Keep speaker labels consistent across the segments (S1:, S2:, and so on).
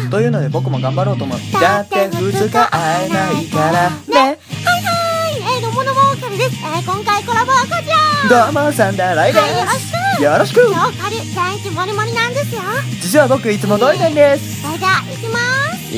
S1: というので僕も頑張ろうと思う。だって2日会えないからね。
S2: どうもどうも、カルです。今回コラボはこち
S1: ら。どうもサンダーライです。よろしく。
S2: 今日カル元気もりもりなんですよ。
S1: 実は僕いつも通りなんです。
S2: それじゃあ行きます。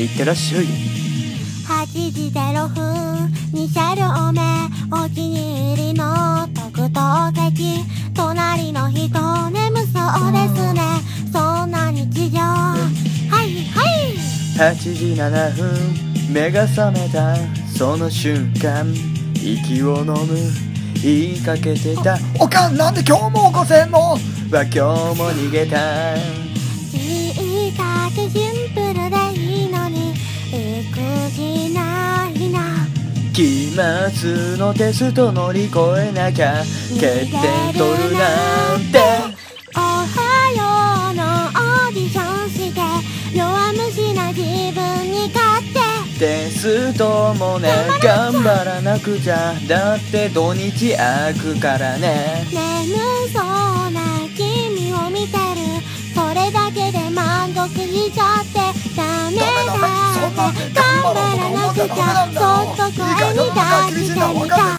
S1: いってらっしゃい。
S2: 8時0分2車両目、お気に入りの特等席。隣の人眠そうですね、そんな日常。はい
S1: 8時7分目が覚めたその瞬間、息を飲む言いかけてた。おかんなんで今日も起こせんのは今日も逃げた。
S2: いいかけシンプルでいいのに育児ないな。
S1: 期末のテスト乗り越えなきゃ欠点取るなんて。
S2: おはようのオーディションして弱虫な自分に勝って。
S1: テストもね頑張らなくちゃ、だって土日空くからね。
S2: 眠そうな君を見てる、それだけで満足しちゃって。ダメだって頑張らなくちゃ、そ